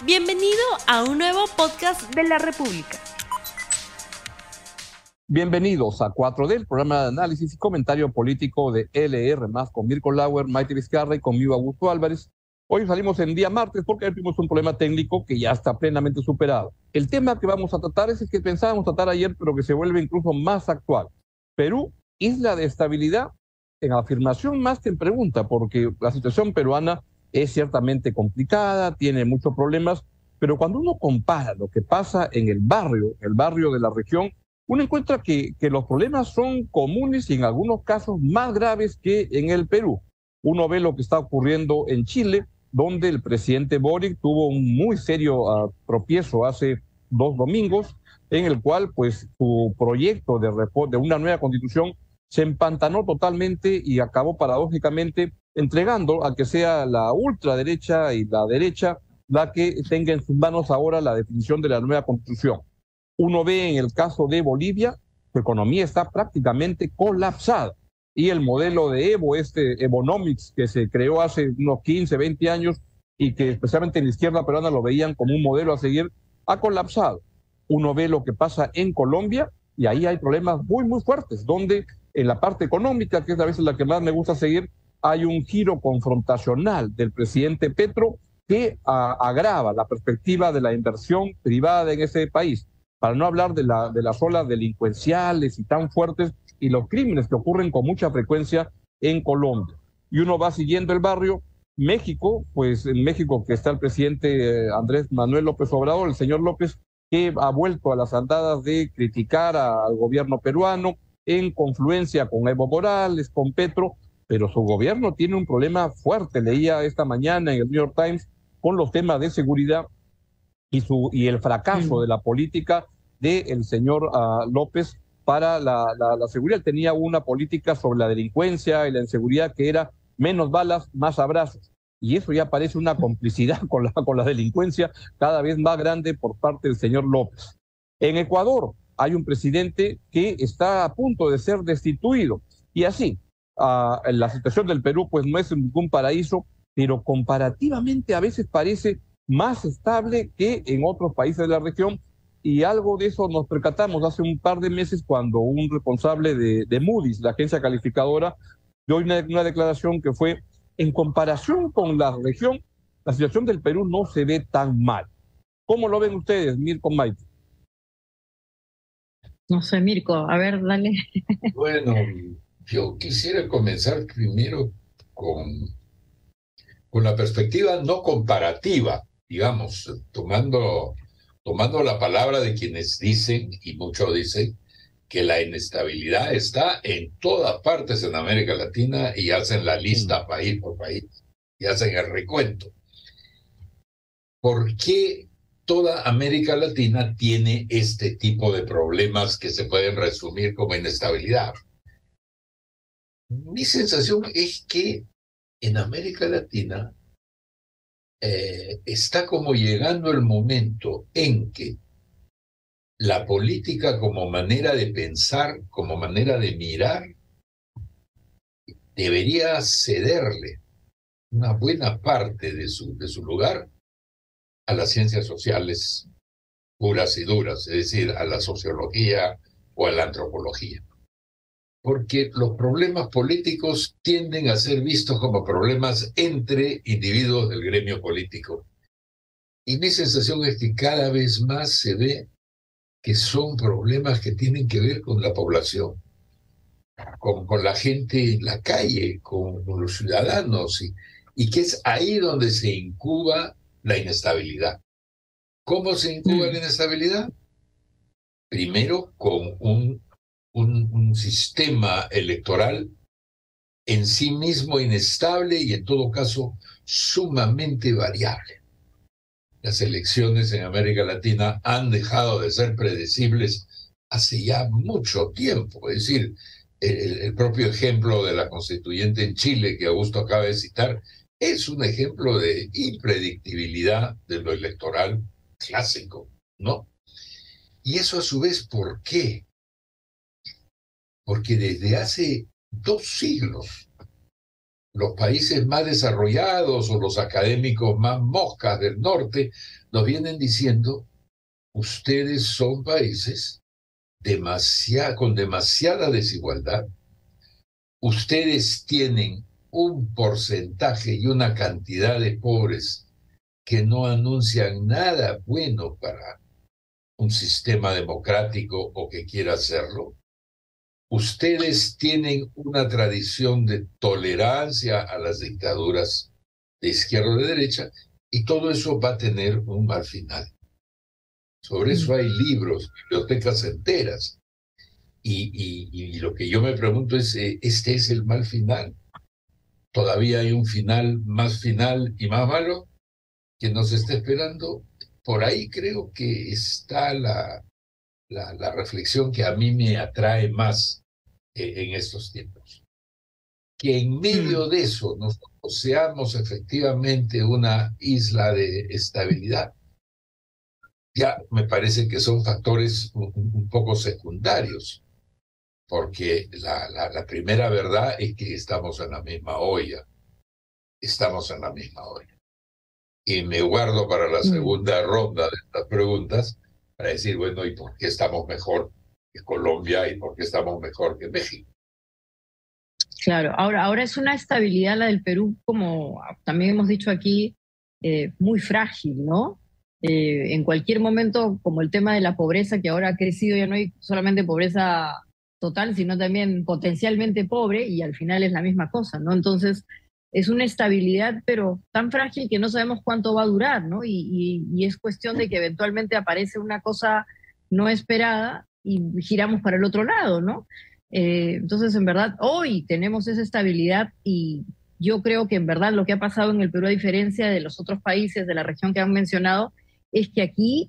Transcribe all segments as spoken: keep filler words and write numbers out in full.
Bienvenido a un nuevo podcast de la República. Bienvenidos a cuatro D, el programa de análisis y comentario político de L R más, con Mirko Lauer, Maite Vizcarra y conmigo Augusto Álvarez. Hoy salimos en día martes porque tuvimos un problema técnico que ya está plenamente superado. El tema que vamos a tratar es el que pensábamos tratar ayer, pero que se vuelve incluso más actual. Perú, isla de estabilidad, en afirmación más que en pregunta, porque la situación peruana es ciertamente complicada, tiene muchos problemas, pero cuando uno compara lo que pasa en el barrio, el barrio de la región, uno encuentra que, que los problemas son comunes y en algunos casos más graves que en el Perú. Uno ve lo que está ocurriendo en Chile, donde el presidente Boric tuvo un muy serio uh, tropiezo hace dos domingos, en el cual pues su proyecto de, de una nueva constitución se empantanó totalmente y acabó paradójicamente entregando a que sea la ultraderecha y la derecha la que tenga en sus manos ahora la definición de la nueva constitución. Uno ve en el caso de Bolivia, su economía está prácticamente colapsada y el modelo de Evo, este Evonomics que se creó hace unos quince, veinte años y que especialmente en la izquierda peruana lo veían como un modelo a seguir, ha colapsado. Uno ve lo que pasa en Colombia y ahí hay problemas muy, muy fuertes, donde en la parte económica, que es a veces la que más me gusta seguir, hay un giro confrontacional del presidente Petro que a, agrava la perspectiva de la inversión privada en ese país. Para no hablar de, la, de las olas delincuenciales y tan fuertes y los crímenes que ocurren con mucha frecuencia en Colombia. Y uno va siguiendo el barrio. México, pues en México que está el presidente Andrés Manuel López Obrador, el señor López, que ha vuelto a las andadas de criticar a, al gobierno peruano en confluencia con Evo Morales, con Petro, pero su gobierno tiene un problema fuerte. Leía esta mañana en el New York Times con los temas de seguridad y, su, y el fracaso mm. de la política del señor uh, López para la, la, la seguridad. Él tenía una política sobre la delincuencia y la inseguridad que era menos balas, más abrazos. Y eso ya parece una complicidad con la, con la delincuencia cada vez más grande por parte del señor López. En Ecuador hay un presidente que está a punto de ser destituido. Y así, uh, la situación del Perú pues no es ningún paraíso, pero comparativamente a veces parece más estable que en otros países de la región, y algo de eso nos percatamos hace un par de meses cuando un responsable de, de Moody's, la agencia calificadora, dio una, una declaración que fue, en comparación con la región, la situación del Perú no se ve tan mal. ¿Cómo lo ven ustedes, Mirko, Maite? No sé, Mirko, a ver, dale. Bueno, yo quisiera comenzar primero con, con la perspectiva no comparativa, digamos, tomando, tomando la palabra de quienes dicen, y muchos dicen, que la inestabilidad está en todas partes en América Latina y hacen la lista país por país y hacen el recuento. ¿Por qué toda América Latina tiene este tipo de problemas que se pueden resumir como inestabilidad? Mi sensación es que en América Latina eh, está como llegando el momento en que la política como manera de pensar, como manera de mirar, debería cederle una buena parte de su, de su lugar a las ciencias sociales puras y duras, es decir, a la sociología o a la antropología. Porque los problemas políticos tienden a ser vistos como problemas entre individuos del gremio político. Y mi sensación es que cada vez más se ve que son problemas que tienen que ver con la población, con, con la gente en la calle, con, con los ciudadanos, y, y que es ahí donde se incuba la inestabilidad. ¿Cómo se incuba mm. la inestabilidad? Primero, con un, un, un sistema electoral en sí mismo inestable y en todo caso sumamente variable. Las elecciones en América Latina han dejado de ser predecibles hace ya mucho tiempo. Es decir, el, el propio ejemplo de la constituyente en Chile que Augusto acaba de citar es un ejemplo de impredictibilidad de lo electoral clásico, ¿no? Y eso a su vez, ¿por qué? Porque desde hace dos siglos los países más desarrollados o los académicos más moscas del norte nos vienen diciendo, ustedes son países demasiado, con demasiada desigualdad, ustedes tienen un porcentaje y una cantidad de pobres que no anuncian nada bueno para un sistema democrático o que quiera hacerlo. Ustedes tienen una tradición de tolerancia a las dictaduras de izquierda o de derecha, y todo eso va a tener un mal final. Sobre eso hay libros, bibliotecas enteras. Y, y, y lo que yo me pregunto es, ¿este es el mal final? ¿Todavía hay un final más final y más malo que nos está esperando? Por ahí creo que está la, la, la reflexión que a mí me atrae más eh, en estos tiempos. Que en medio de eso nosotros seamos efectivamente una isla de estabilidad, ya me parece que son factores un, un poco secundarios, porque la, la, la primera verdad es que estamos en la misma olla, estamos en la misma olla. Y me guardo para la segunda ronda de estas preguntas para decir, bueno, ¿y por qué estamos mejor que Colombia y por qué estamos mejor que México? Claro, ahora, ahora es una estabilidad la del Perú, como también hemos dicho aquí, eh, muy frágil, ¿no? Eh, en cualquier momento, como el tema de la pobreza, que ahora ha crecido, ya no hay solamente pobreza total, sino también potencialmente pobre, y al final es la misma cosa, ¿no? Entonces, es una estabilidad, pero tan frágil que no sabemos cuánto va a durar, ¿no? Y, y, y es cuestión de que eventualmente aparece una cosa no esperada y giramos para el otro lado, ¿no? Eh, entonces, en verdad, hoy tenemos esa estabilidad, y yo creo que en verdad lo que ha pasado en el Perú, a diferencia de los otros países de la región que han mencionado, es que aquí,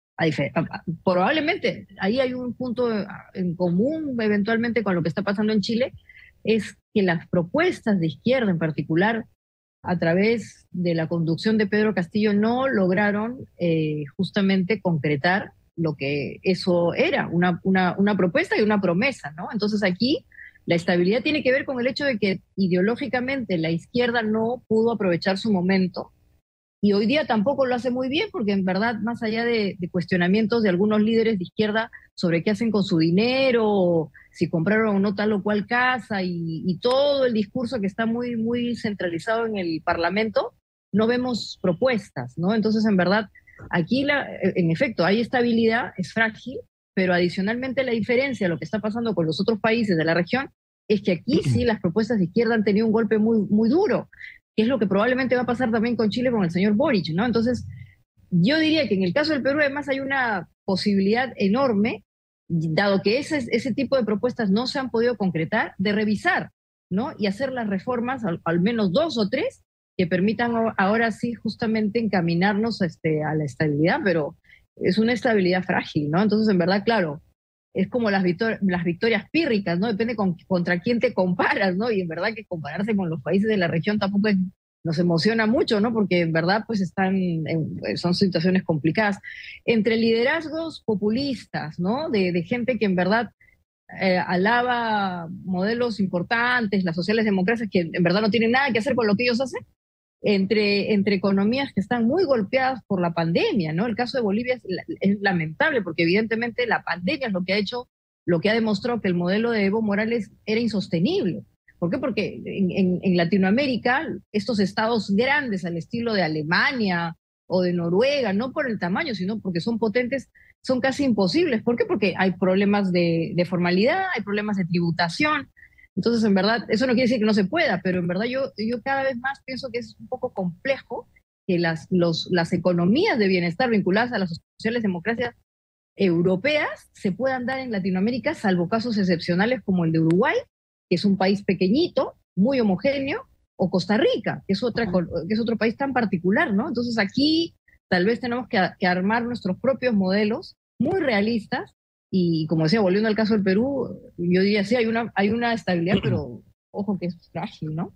probablemente, ahí hay un punto en común eventualmente con lo que está pasando en Chile, es que las propuestas de izquierda en particular, a través de la conducción de Pedro Castillo, no lograron eh, justamente concretar lo que eso era, una, una, una propuesta y una promesa, ¿no? Entonces aquí la estabilidad tiene que ver con el hecho de que ideológicamente la izquierda no pudo aprovechar su momento, y hoy día tampoco lo hace muy bien, porque en verdad, más allá de, de cuestionamientos de algunos líderes de izquierda sobre qué hacen con su dinero, si compraron o no tal o cual casa, y, y todo el discurso que está muy, muy centralizado en el Parlamento, no vemos propuestas, ¿no? Entonces, en verdad, aquí, la, en efecto, hay estabilidad, es frágil, pero adicionalmente la diferencia, lo que está pasando con los otros países de la región, es que aquí sí las propuestas de izquierda han tenido un golpe muy, muy duro, que es lo que probablemente va a pasar también con Chile, con el señor Boric, ¿no? Entonces, yo diría que en el caso del Perú, además, hay una posibilidad enorme, dado que ese, ese tipo de propuestas no se han podido concretar, de revisar, ¿no? Y hacer las reformas, al, al menos dos o tres, que permitan ahora sí justamente encaminarnos a, este, a la estabilidad, pero es una estabilidad frágil, ¿no? Entonces, en verdad, claro, es como las, victor las victorias pírricas, ¿no? Depende con, contra quién te comparas, ¿no? Y en verdad que compararse con los países de la región tampoco es, nos emociona mucho, ¿no? Porque en verdad pues están en, son situaciones complicadas. Entre liderazgos populistas, ¿no? De, de gente que en verdad eh, alaba modelos importantes, las sociales democracias, que en verdad no tienen nada que hacer con lo que ellos hacen, entre, entre economías que están muy golpeadas por la pandemia, ¿no? El caso de Bolivia es, es lamentable, porque evidentemente la pandemia es lo que ha hecho, lo que ha demostrado que el modelo de Evo Morales era insostenible. ¿Por qué? Porque en, en, en Latinoamérica, estos estados grandes al estilo de Alemania o de Noruega, no por el tamaño, sino porque son potentes, son casi imposibles. ¿Por qué? Porque hay problemas de, de formalidad, hay problemas de tributación. Entonces, en verdad, eso no quiere decir que no se pueda, pero en verdad yo, yo cada vez más pienso que es un poco complejo que las, los, las economías de bienestar vinculadas a las sociales democracias europeas se puedan dar en Latinoamérica, salvo casos excepcionales como el de Uruguay, que es un país pequeñito, muy homogéneo, o Costa Rica, que es, otra, que es otro país tan particular, ¿no? Entonces aquí tal vez tenemos que, que armar nuestros propios modelos muy realistas. Y como decía, volviendo al caso del Perú, yo diría, sí, hay una, hay una estabilidad, pero ojo que es frágil, ¿no?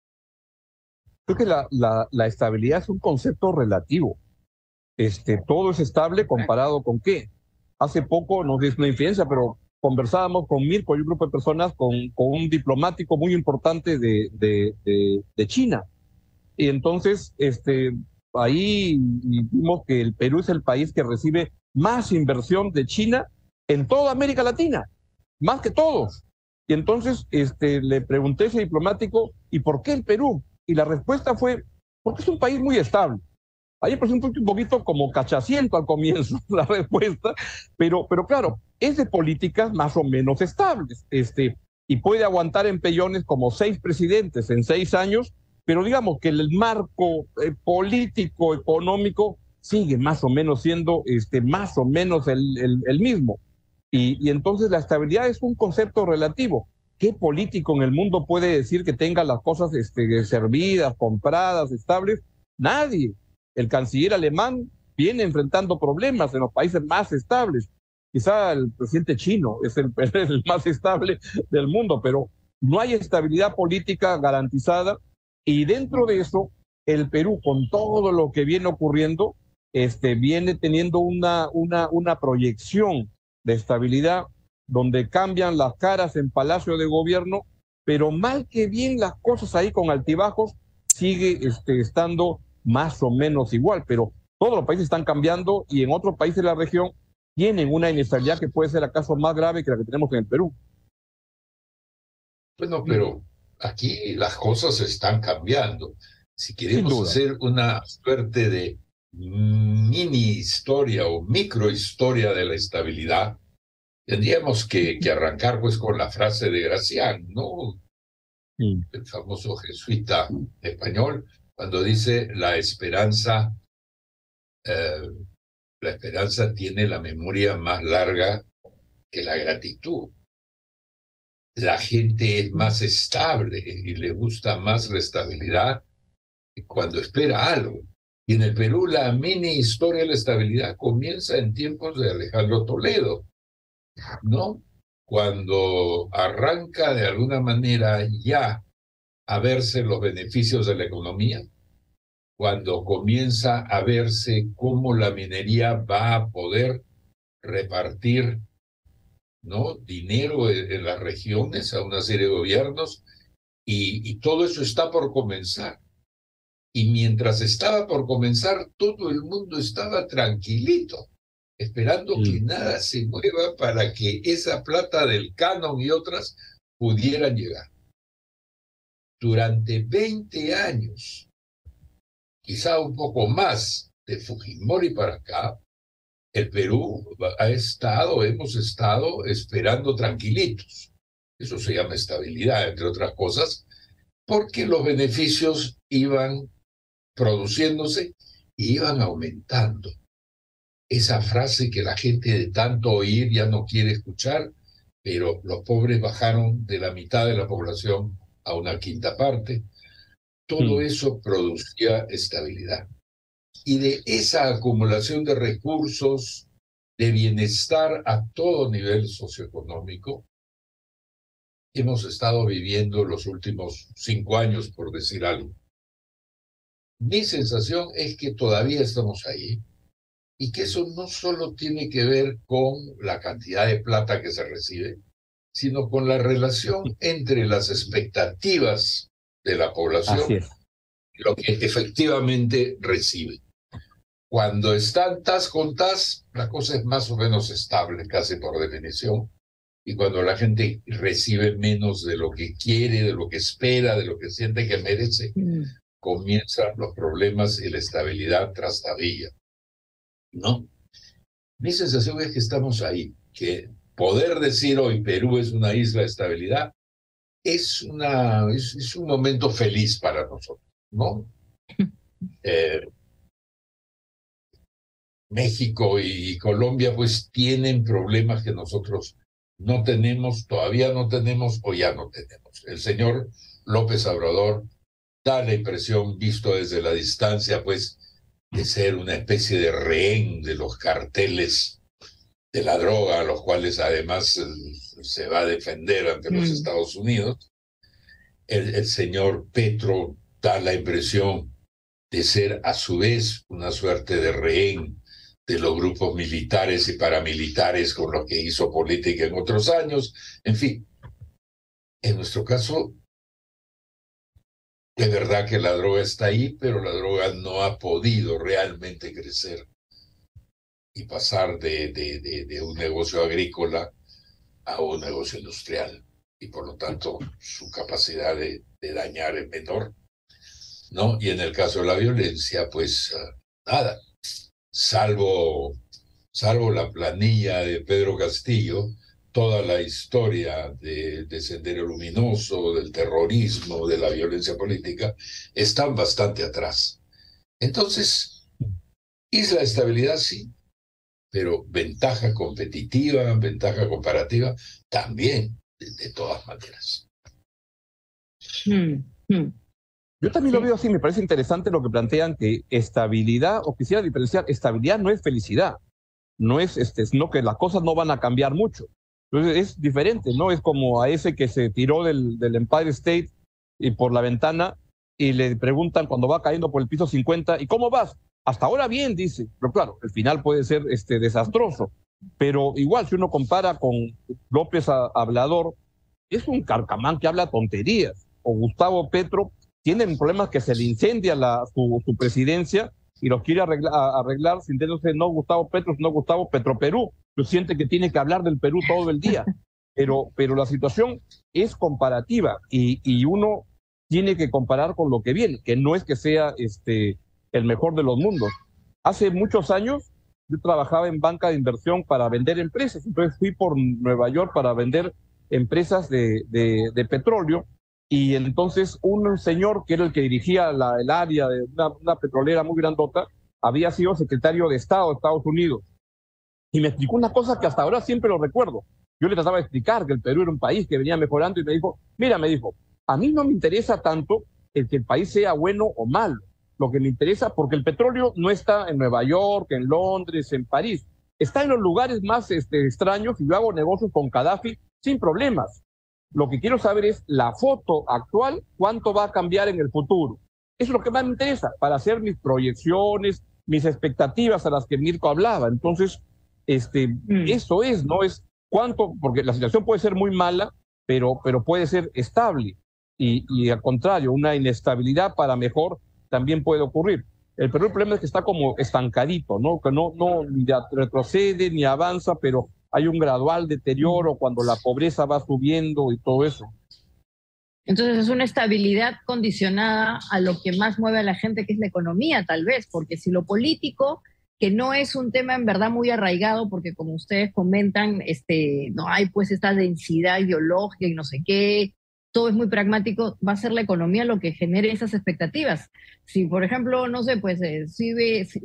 Creo que la, la, la estabilidad es un concepto relativo. Este, todo es estable comparado con qué. Hace poco, no es una infidencia, pero conversábamos con Mirko y un grupo de personas con, con un diplomático muy importante de, de, de, de China. Y entonces este, ahí vimos que el Perú es el país que recibe más inversión de China en toda América Latina, más que todos. Y entonces este, le pregunté a ese diplomático, ¿y por qué el Perú? Y la respuesta fue, porque es un país muy estable. Ahí me pareció un poquito como cachaciento al comienzo la respuesta, pero, pero claro, es de políticas más o menos estables, este, y puede aguantar empellones como seis presidentes en seis años, pero digamos que el marco eh, político, económico, sigue más o menos siendo este, más o menos el, el, el mismo. Y, y entonces la estabilidad es un concepto relativo. ¿Qué político en el mundo puede decir que tenga las cosas este, servidas, compradas, estables? Nadie. El canciller alemán viene enfrentando problemas en los países más estables. Quizá el presidente chino es el, el más estable del mundo, pero no hay estabilidad política garantizada. Y dentro de eso, el Perú, con todo lo que viene ocurriendo, este, viene teniendo una, una, una proyección de estabilidad donde cambian las caras en Palacio de Gobierno, pero mal que bien las cosas ahí con altibajos sigue este, estando más o menos igual, pero todos los países están cambiando y en otros países de la región tienen una inestabilidad que puede ser acaso más grave que la que tenemos en el Perú. Bueno, pero aquí las cosas están cambiando. Si queremos hacer una suerte de mini historia o micro historia de la estabilidad, tendríamos que, que arrancar pues con la frase de Gracián, ¿no? Sí. El famoso jesuita español, cuando dice la esperanza, eh, la esperanza tiene la memoria más larga que la gratitud. La gente es más estable y le gusta más la estabilidad cuando espera algo. Y en el Perú la mini historia de la estabilidad comienza en tiempos de Alejandro Toledo, ¿no? Cuando arranca de alguna manera ya a verse los beneficios de la economía, cuando comienza a verse cómo la minería va a poder repartir, ¿no?, dinero en, en las regiones a una serie de gobiernos, y, y todo eso está por comenzar. Y mientras estaba por comenzar, todo el mundo estaba tranquilito, esperando sí. que nada se mueva para que esa plata del canon y otras pudieran llegar. Durante veinte años, quizá un poco más, de Fujimori para acá, el Perú ha estado, hemos estado esperando tranquilitos. Eso se llama estabilidad, entre otras cosas, porque los beneficios iban produciéndose y iban aumentando. Esa frase que la gente de tanto oír ya no quiere escuchar, pero los pobres bajaron de la mitad de la población a una quinta parte. Todo mm. eso producía estabilidad. Y de esa acumulación de recursos, de bienestar a todo nivel socioeconómico, hemos estado viviendo los últimos cinco años, por decir algo. Mi sensación es que todavía estamos ahí y que eso no solo tiene que ver con la cantidad de plata que se recibe, sino con la relación entre las expectativas de la población y lo que efectivamente recibe. Cuando están tas con tas, la cosa es más o menos estable, casi por definición, y cuando la gente recibe menos de lo que quiere, de lo que espera, de lo que siente que merece, mm. comienzan los problemas y la estabilidad trastabilla, ¿no? Mi sensación es que estamos ahí, que poder decir hoy Perú es una isla de estabilidad es, una, es, es un momento feliz para nosotros, ¿no? Eh, México y Colombia pues tienen problemas que nosotros no tenemos, todavía no tenemos o ya no tenemos. El señor López Obrador da la impresión, visto desde la distancia, pues, de ser una especie de rehén de los carteles de la droga, a los cuales además se va a defender ante los mm. Estados Unidos. El, el señor Petro da la impresión de ser a su vez una suerte de rehén de los grupos militares y paramilitares con los que hizo política en otros años. En fin, en nuestro caso, es verdad que la droga está ahí, pero la droga no ha podido realmente crecer y pasar de, de, de, de un negocio agrícola a un negocio industrial. Y por lo tanto, su capacidad de, de dañar es menor, ¿no? Y en el caso de la violencia, pues uh, nada, salvo, salvo la planilla de Pedro Castillo, toda la historia de, de Sendero Luminoso, del terrorismo, de la violencia política, están bastante atrás. Entonces, isla de estabilidad sí, pero ventaja competitiva, ventaja comparativa, también, de, de todas maneras. Hmm, hmm. Yo también Sí. lo veo así, me parece interesante lo que plantean, que estabilidad, o quisiera diferenciar, estabilidad no es felicidad, no es, este, sino que las cosas no van a cambiar mucho. Entonces es diferente, ¿no? Es como a ese que se tiró del, del Empire State y por la ventana y le preguntan cuando va cayendo por el piso cincuenta, ¿y cómo vas? Hasta ahora bien, dice, pero claro, el final puede ser este, desastroso. Pero igual, si uno compara con López Obrador, es un carcamán que habla tonterías. O Gustavo Petro, tienen problemas que se le incendia la, su, su presidencia y los quiere arreglar, arreglar sintiéndose no Gustavo Petro, sino Gustavo Petro Perú. Yo siente que tiene que hablar del Perú todo el día. Pero, pero la situación es comparativa y, y uno tiene que comparar con lo que viene, que no es que sea este, el mejor de los mundos. Hace muchos años yo trabajaba en banca de inversión para vender empresas, entonces fui por Nueva York para vender empresas de, de, de petróleo, y entonces un señor que era el que dirigía la, el área de una, una petrolera muy grandota, había sido secretario de Estado de Estados Unidos, y me explicó una cosa que hasta ahora siempre lo recuerdo. Yo le trataba de explicar que el Perú era un país que venía mejorando, y me dijo, mira, me dijo, a mí no me interesa tanto el que el país sea bueno o malo. Lo que me interesa, porque el petróleo no está en Nueva York, en Londres, en París, está en los lugares más este, extraños, y yo hago negocios con Gaddafi sin problemas. Lo que quiero saber es la foto actual, cuánto va a cambiar en el futuro. Eso es lo que más me interesa, para hacer mis proyecciones, mis expectativas a las que Mirko hablaba. Entonces, este, mm. eso es, ¿no? Es cuánto, porque la situación puede ser muy mala, pero, pero puede ser estable. Y, y al contrario, una inestabilidad para mejor también puede ocurrir. El, pero el problema es que está como estancadito, ¿no? Que no, no ni retrocede ni avanza, pero hay un gradual deterioro cuando la pobreza va subiendo y todo eso. Entonces es una estabilidad condicionada a lo que más mueve a la gente, que es la economía, tal vez, porque si lo político, que no es un tema en verdad muy arraigado, porque como ustedes comentan, este, no hay pues esta densidad ideológica y no sé qué, todo es muy pragmático, va a ser la economía lo que genere esas expectativas. Si, por ejemplo, no sé, pues eh, sube, si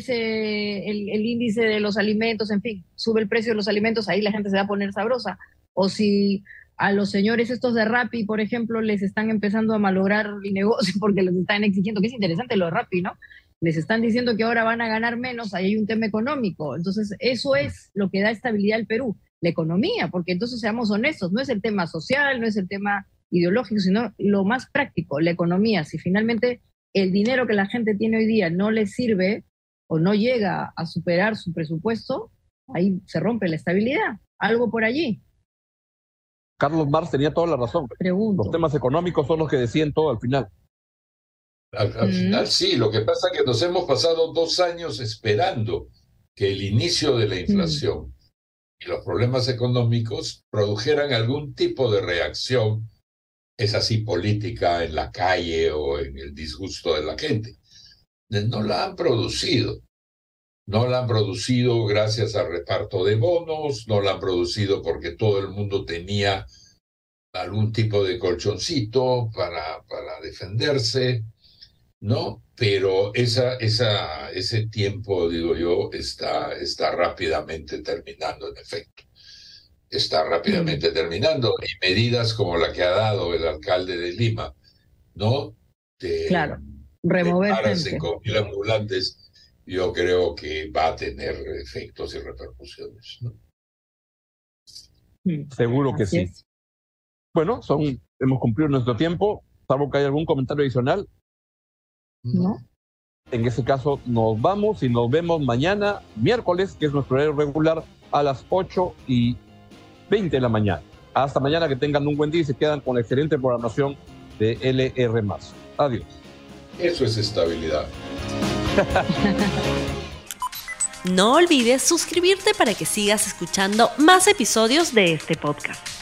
crece el, el índice de los alimentos, en fin, sube el precio de los alimentos, ahí la gente se va a poner sabrosa. O si a los señores estos de Rappi, por ejemplo, les están empezando a malograr el negocio porque les están exigiendo, que es interesante lo de Rappi, ¿no? Les están diciendo que ahora van a ganar menos, ahí hay un tema económico. Entonces, eso es lo que da estabilidad al Perú, la economía, porque entonces seamos honestos, no es el tema social, no es el tema ideológico, sino lo más práctico, la economía. Si finalmente el dinero que la gente tiene hoy día no le sirve o no llega a superar su presupuesto, ahí se rompe la estabilidad. Algo por allí. Carlos Marx tenía toda la razón. Pregunto. Los temas económicos son los que deciden todo al final. Al, al mm. final sí, lo que pasa es que nos hemos pasado dos años esperando que el inicio de la inflación mm. y los problemas económicos produjeran algún tipo de reacción, es así, política en la calle o en el disgusto de la gente. No la han producido. No la han producido gracias al reparto de bonos, no la han producido porque todo el mundo tenía algún tipo de colchoncito para, para defenderse, ¿no? Pero esa, esa, ese tiempo, digo yo, está, está rápidamente terminando, en efecto. Está rápidamente mm. terminando. Y medidas como la que ha dado el alcalde de Lima, ¿no? De, claro, remover gente. Con mil ambulantes, yo creo que va a tener efectos y repercusiones, ¿no? Mm. Seguro que Así sí. Es. Bueno, son, hemos cumplido nuestro tiempo, salvo que haya algún comentario adicional. ¿No? En ese caso nos vamos y nos vemos mañana, miércoles, que es nuestro horario regular, a las ocho y veinte de la mañana. Hasta mañana, que tengan un buen día y se quedan con la excelente programación de L R más. Adiós. Eso es estabilidad. No olvides suscribirte para que sigas escuchando más episodios de este podcast.